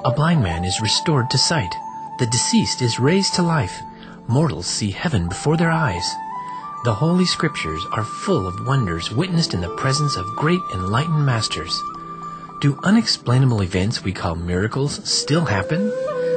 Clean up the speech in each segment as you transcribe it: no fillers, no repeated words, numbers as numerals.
A blind man is restored to sight. The deceased is raised to life. Mortals see heaven before their eyes. The Holy Scriptures are full of wonders witnessed in the presence of great enlightened masters. Do unexplainable events we call miracles still happen?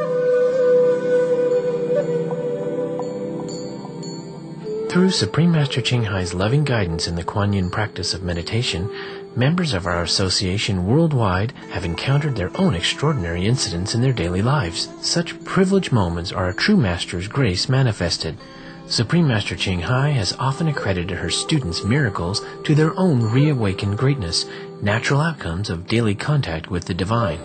Through Supreme Master Ching Hai's loving guidance in the Kuan Yin practice of meditation, members of our association worldwide have encountered their own extraordinary incidents in their daily lives. Such privileged moments are a true master's grace manifested. Supreme Master Ching Hai has often accredited her students' miracles to their own reawakened greatness, natural outcomes of daily contact with the divine.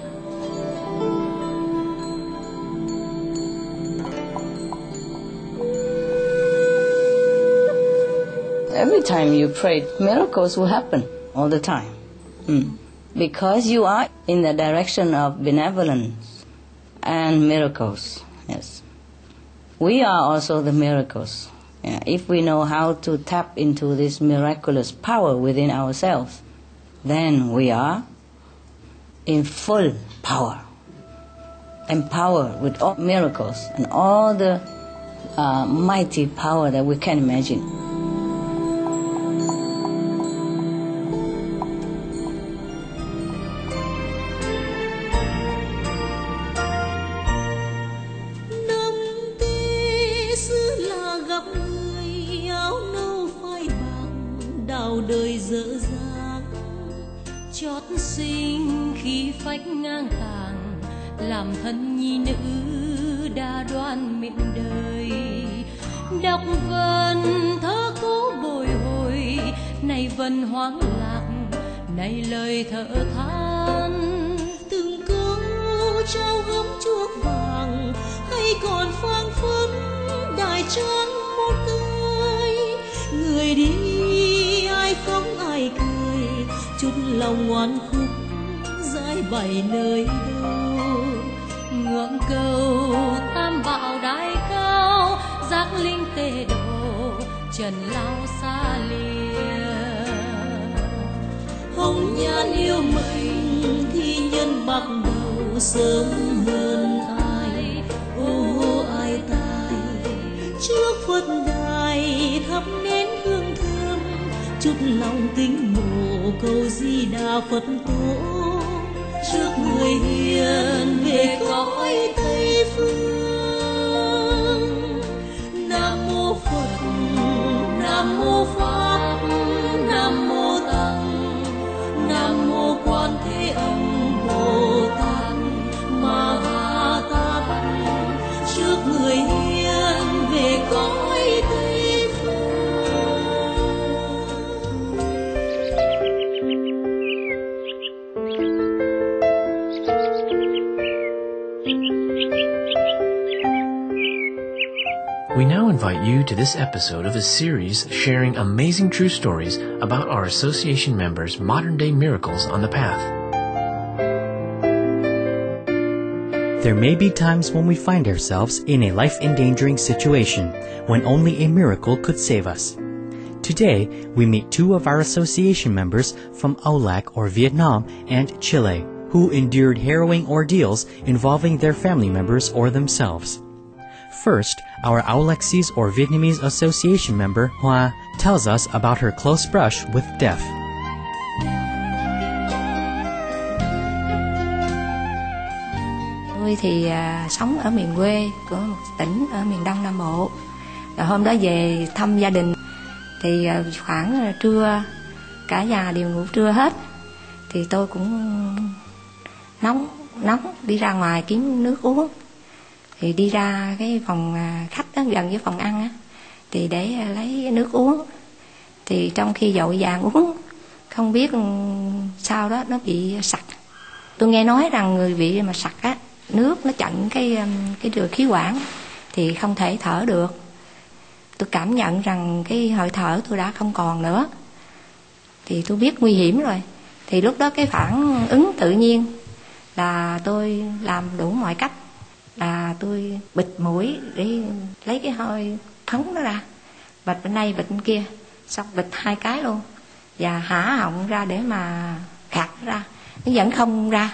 Every time you pray, miracles will happen all the time. Because you are in the direction of benevolence and miracles. Yes. We are also the miracles. If we know how to tap into this miraculous power within ourselves, then we are in full power, empowered with all miracles and all the mighty power that we can imagine. Đời dở dang chót sinh khi phách ngang tàng, làm thân nhi nữ đa đoan miệng đời. Đọc vần thơ cũ bồi hồi, này vần hoang lạc, này lời thở than. Từng câu trao gấm chuông vàng, hay còn phang phất đại trang một đời. Người đi ai khóc ai cười, chút lòng ngoan khúc giải bày nơi đâu. Ngưỡng cầu tam bảo đại cao, giác linh tề độ trần lao xa lìa. Hồng nhan yêu mình thi nhân bạc đầu sớm hơn ai. Ô ai tai trước Phật đài thắp nén hương thơm, chút lòng kính mộ cầu Di Đà Phật tổ. Trước người hiền về cõi Tây phương. Nam mô Phật, Nam mô Pháp, Nam mô Tăng, Nam mô Quan Thế Âm Bồ Tát Ma Ha Tát. Trước người hiền về cõi Tây phương. We now invite you to this episode of a series sharing amazing true stories about our association members' modern-day miracles on the path. There may be times when we find ourselves in a life-endangering situation when only a miracle could save us. Today, we meet two of our association members from Aulac or Vietnam and Chile who endured harrowing ordeals involving their family members or themselves. First, our Aulacese or Vietnamese association member Hoa tells us about her close brush with death. Tôi thì sống ở miền quê của một tỉnh ở miền Đông Nam Bộ. Rồi hôm đó về thăm gia đình thì khoảng trưa cả nhà đều ngủ trưa hết. Thì tôi cũng nóng đi ra ngoài kiếm nước uống. Thì đi ra cái phòng khách đó, gần với phòng ăn á, thì để lấy nước uống. Thì trong khi vội vàng uống, không biết sao đó nó bị sặc. Tôi nghe nói rằng người bị mà sặc á, nước nó chặn cái đường khí quản thì không thể thở được. Tôi cảm nhận rằng cái hơi thở tôi đã không còn nữa. Thì tôi biết nguy hiểm rồi. Thì lúc đó cái phản ứng tự nhiên là tôi làm đủ mọi cách. Là tôi bịt mũi để lấy cái hơi phấn nó ra, bịt bên đây bịt bên kia, xong bịt 2 cái luôn, và há họng ra để mà khạc nó ra. Nó vẫn không ra,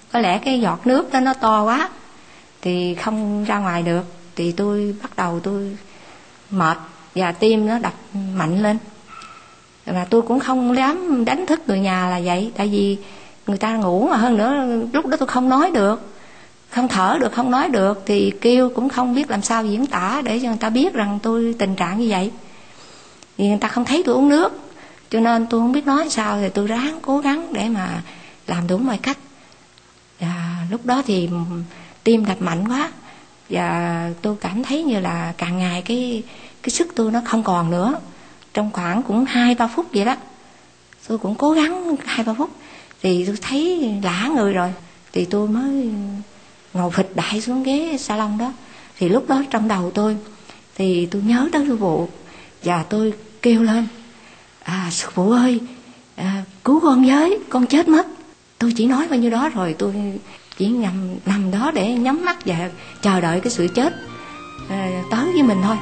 có lẽ cái giọt nước đó nó to quá thì không ra ngoài được, thì tôi bắt đầu tôi mệt và tim nó đập mạnh lên. Và tôi cũng không dám đánh thức người nhà là vậy, tại vì người ta ngủ, mà hơn nữa lúc đó tôi không nói được, không thở được, không nói được, thì kêu cũng không biết làm sao diễn tả để cho người ta biết rằng tôi tình trạng như vậy. Vì người ta không thấy tôi uống nước, cho nên tôi không biết nói sao, thì tôi ráng cố gắng để mà làm đúng mọi cách. Và lúc đó thì tim đập mạnh quá, và tôi cảm thấy như là càng ngày cái sức tôi nó không còn nữa. Trong khoảng cũng 2-3 phút vậy đó, tôi cũng cố gắng 2-3 phút thì tôi thấy lả người rồi, thì tôi mới ngồi phịch đại xuống ghế salon đó. Thì lúc đó trong đầu tôi thì tôi nhớ tới sư phụ, và tôi kêu lên: sư phụ ơi, cứu con với, con chết mất. Tôi chỉ nói bao nhiêu đó rồi, tôi chỉ nằm đó để nhắm mắt và chờ đợi cái sự chết tới với mình thôi.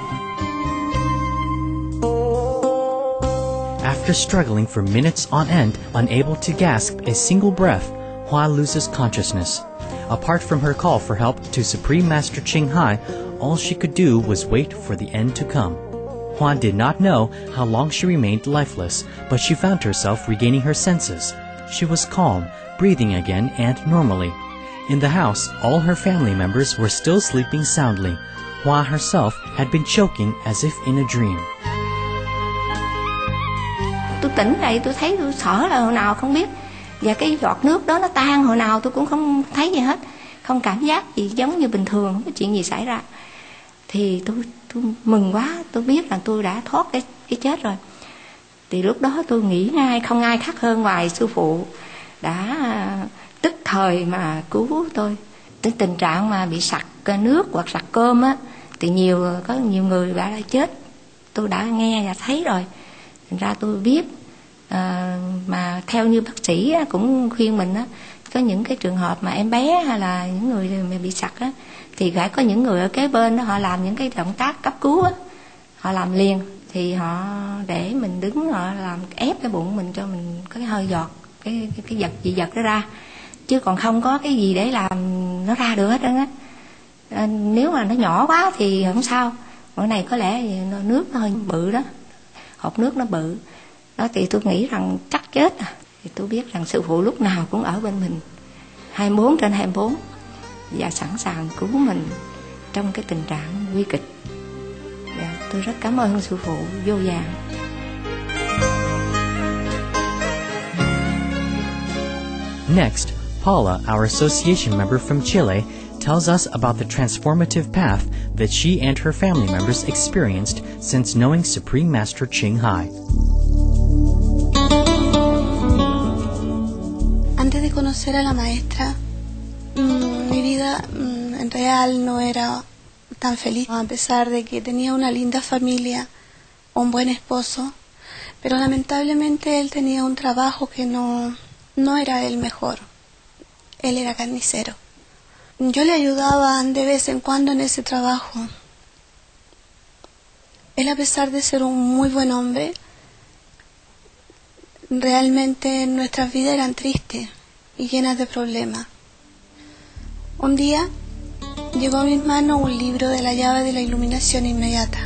After struggling for minutes on end, unable to gasp a single breath, Hoa loses consciousness. Apart from her call for help to Supreme Master Ching Hai, all she could do was wait for the end to come. Hoa did not know how long she remained lifeless, but she found herself regaining her senses. She was calm, breathing again and normally. In the house, all her family members were still sleeping soundly. Hoa herself had been choking as if in a dream. Tôi tỉnh dậy, tôi thấy tôi sợ là hồi nào không biết, và cái giọt nước đó nó tan hồi nào tôi cũng không thấy gì hết, không cảm giác gì, giống như bình thường, không có chuyện gì xảy ra. Thì tôi mừng quá, tôi biết là tôi đã thoát cái chết rồi. Thì lúc đó tôi nghĩ ngay, không ai khác hơn ngoài sư phụ đã tức thời mà cứu tôi. Cái tình trạng mà bị sặc nước hoặc sặc cơm á, thì có nhiều người đã chết, tôi đã nghe và thấy rồi. Thành ra tôi biết, mà theo như bác sĩ cũng khuyên mình á, có những cái trường hợp mà em bé hay là những người mà bị sặc á, thì phải có những người ở kế bên đó, họ làm những cái động tác cấp cứu á, họ làm liền, thì họ để mình đứng, họ làm ép cái bụng mình cho mình có cái hơi giọt cái dị vật đó ra, chứ còn không có cái gì để làm nó ra được hết trơn á. Nếu mà nó nhỏ quá thì không sao, cái này có lẽ nước nó hơi bự đó, hộp nước nó bự đó, thì tôi nghĩ rằng chắc chết. Thì tôi biết rằng sư phụ lúc nào cũng ở bên mình 24/24 và sẵn sàng cứu mình trong cái tình trạng nguy kịch. Tôi rất cảm ơn sư phụ vô vàn. Next, Paula, our association member from Chile, tells us about the transformative path that she and her family members experienced since knowing Supreme Master Ching Hai. Antes de conocer a la maestra, mi vida en real no era tan feliz, a pesar de que tenía una linda familia, un buen esposo, pero lamentablemente él tenía un trabajo que no era el mejor. Él era carnicero. Yo le ayudaba de vez en cuando en ese trabajo. Él, a pesar de ser un muy buen hombre, realmente nuestras vidas eran tristes y llenas de problemas. Un día llegó a mis manos un libro de la llave de la iluminación inmediata.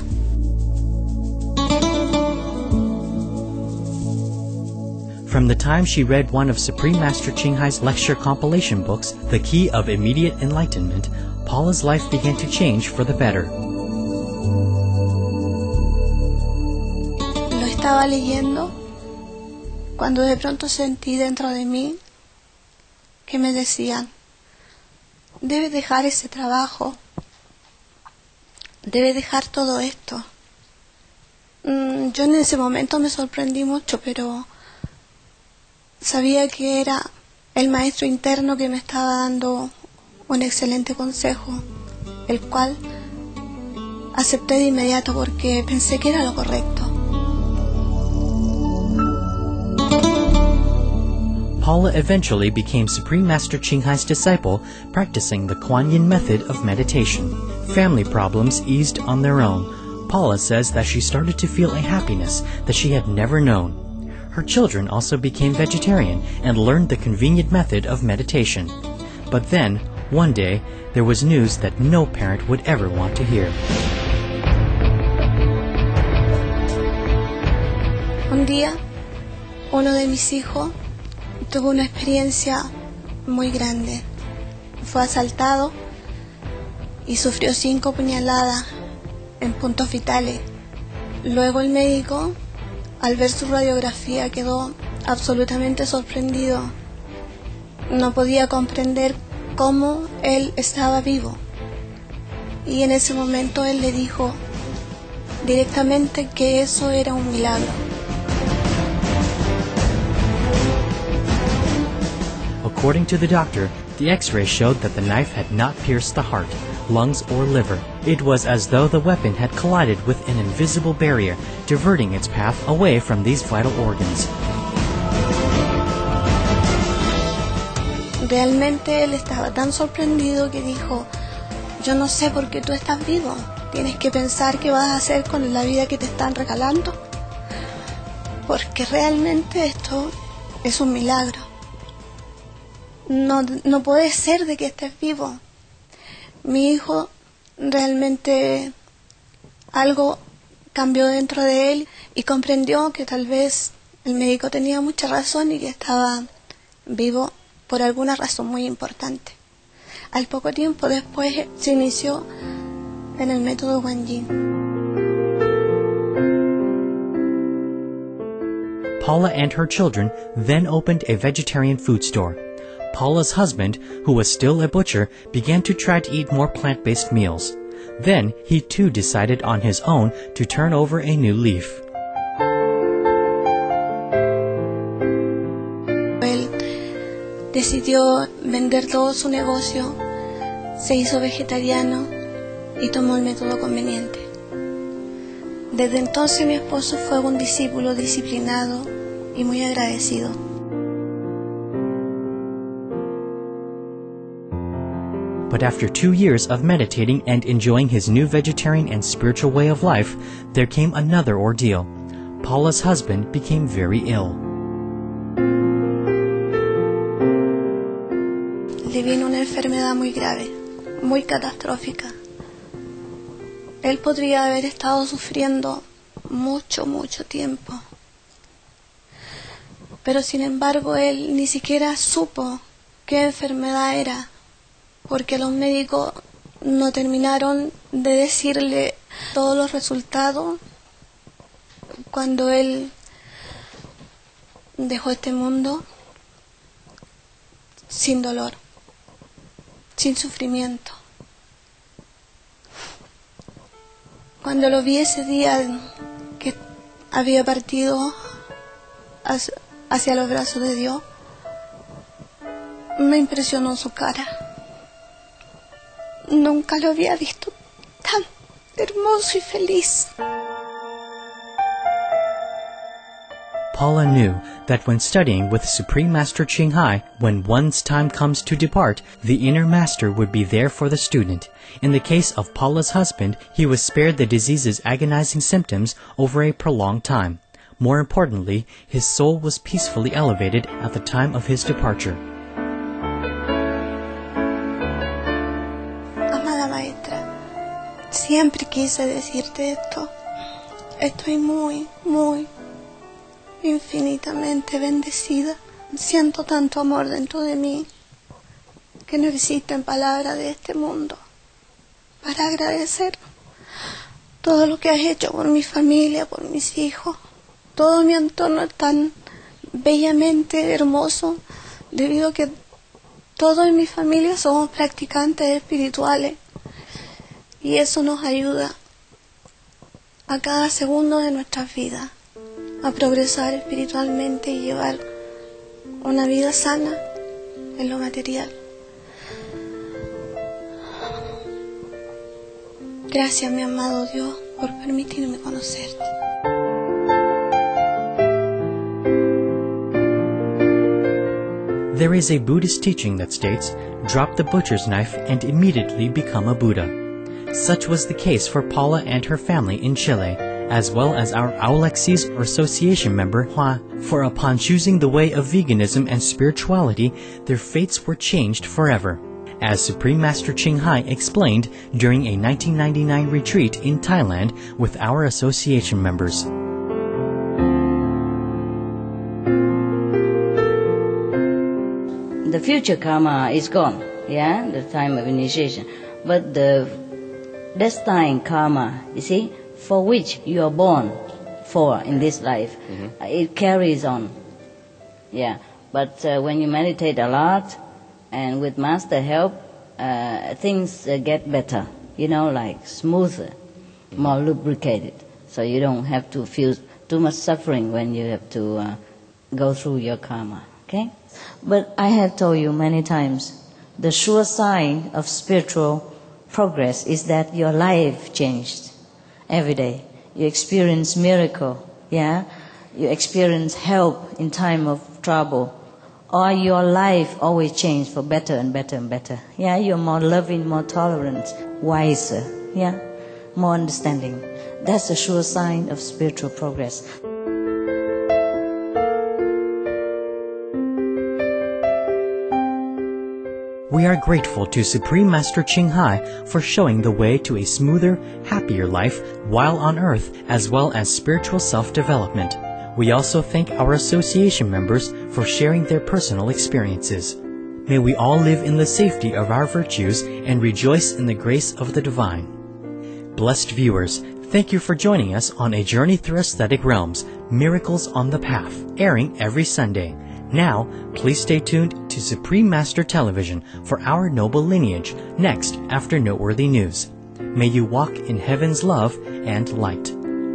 From the time she read one of Supreme Master Ching Hai's lecture compilation books, The Key of Immediate Enlightenment, Paula's life began to change for the better. Lo estaba leyendo cuando de pronto sentí dentro de mí que me decían: debes dejar ese trabajo, debes dejar todo esto. Yo en ese momento me sorprendí mucho, pero sabía que era el maestro interno que me estaba dando un excelente consejo, el cual acepté de inmediato porque pensé que era lo correcto. Paula eventually became Supreme Master Ching Hai's disciple, practicing the Kuan Yin method of meditation. Family problems eased on their own. Paula says that she started to feel a happiness that she had never known. Her children also became vegetarian and learned the convenient method of meditation. But then, one day, there was news that no parent would ever want to hear. Un día, uno de mis hijos tuvo una experiencia muy grande. Fue asaltado y sufrió 5 puñaladas en puntos vitales. Luego el médico, al ver su radiografía, quedó absolutamente sorprendido. No podía comprender cómo él estaba vivo. Y en ese momento él le dijo directamente que eso era un milagro. According to the doctor, the X-ray showed that the knife had not pierced the heart, lungs, or liver. It was as though the weapon had collided with an invisible barrier, diverting its path away from these vital organs. Realmente él estaba tan sorprendido que dijo: yo no sé por qué tú estás vivo. Tienes que pensar qué vas a hacer con la vida que te están regalando, porque realmente esto es un milagro. No puede ser de que estés vivo. Mi hijo realmente algo cambió dentro de él y comprendió que tal vez el médico tenía mucha razón y que estaba vivo por alguna razón muy importante. Al poco tiempo después se inició en el método Guan Yin. Paula and her children then opened a vegetarian food store. Paula's husband, who was still a butcher, began to try to eat more plant-based meals. Then he too decided on his own to turn over a new leaf. Él decidió vender todo su negocio, se hizo vegetariano y tomó el método conveniente. Desde entonces mi esposo fue un discípulo disciplinado y muy agradecido. But after 2 years of meditating and enjoying his new vegetarian and spiritual way of life, there came another ordeal. Paula's husband became very ill. Le vino una enfermedad muy grave, muy catastrófica. Él podría haber estado sufriendo mucho tiempo. Pero sin embargo, él ni siquiera supo qué enfermedad era, porque los médicos no terminaron de decirle todos los resultados cuando él dejó este mundo sin dolor, sin sufrimiento. Cuando lo vi ese día que había partido hacia los brazos de Dios, me impresionó su cara. Nunca lo había visto tan hermoso y feliz. Paula knew that when studying with Supreme Master Ching Hai, when one's time comes to depart, the inner master would be there for the student. In the case of Paula's husband, he was spared the disease's agonizing symptoms over a prolonged time. More importantly, his soul was peacefully elevated at the time of his departure. Amada maestra, siempre quise decirte esto. Estoy muy infinitamente bendecida. Siento tanto amor dentro de mí que no existen palabras de este mundo para agradecer todo lo que has hecho por mi familia, por mis hijos. Todo mi entorno es tan bellamente hermoso debido a que todos en mi familia somos practicantes espirituales y eso nos ayuda a cada segundo de nuestras vidas a progresar espiritualmente y llevar una vida sana en lo material. Gracias, mi amado Dios, por permitirme conocerte. There is a Buddhist teaching that states, drop the butcher's knife and immediately become a Buddha. Such was the case for Paula and her family in Chile, as well as our Aulexes or association member Hua, for upon choosing the way of veganism and spirituality, their fates were changed forever, as Supreme Master Ching Hai explained during a 1999 retreat in Thailand with our association members. The future karma is gone, the time of initiation. But the destined karma, you see, for which you are born for in this life, it carries on. But when you meditate a lot and with master help, things get better, like smoother, more lubricated. So you don't have to feel too much suffering when you have to go through your karma, okay? But I have told you many times, the sure sign of spiritual progress is that your life changed every day. You experience miracle, you experience help in time of trouble, or your life always changed for better and better and better. You're more loving, more tolerant, wiser, more understanding. That's a sure sign of spiritual progress. We are grateful to Supreme Master Ching Hai for showing the way to a smoother, happier life while on earth, as well as spiritual self-development. We also thank our association members for sharing their personal experiences. May we all live in the safety of our virtues and rejoice in the grace of the divine. Blessed viewers, thank you for joining us on A Journey Through Aesthetic Realms, Miracles on the Path, airing every Sunday. Now, please stay tuned to Supreme Master Television for our noble lineage, next after Noteworthy News. May you walk in heaven's love and light.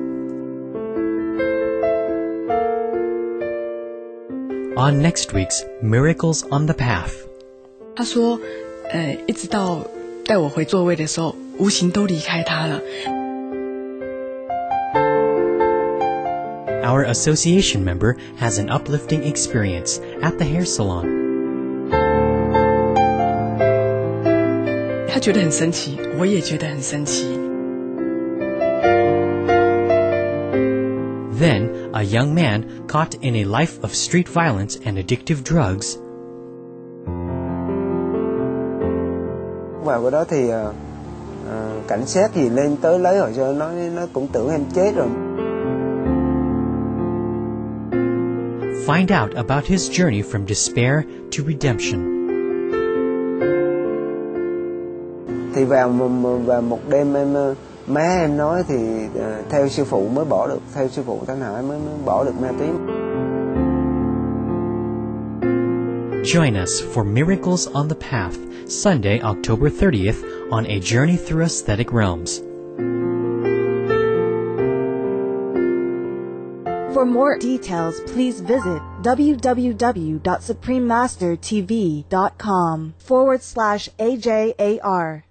On next week's Miracles on the Path. 他说，一直到带我回座位的时候，无形都离开他了。 Our association member has an uplifting experience at the hair salon. 他觉得很神奇，我也觉得很神奇。 Then, a young man caught in a life of street violence and addictive drugs. Vào bữa đó thì cảnh sát gì lên tới lấy hồ sơ, nó cũng tưởng em chết rồi. Find out about his journey from despair to redemption. Thì vào một đêm má em nói thì theo sư phụ mới bỏ được, theo sư phụ Thanh Hải mới bỏ được ma túy. Join us for Miracles on the Path, Sunday, October 30th on A Journey Through Aesthetic Realms. For more details, please visit www.suprememastertv.com/AJAR.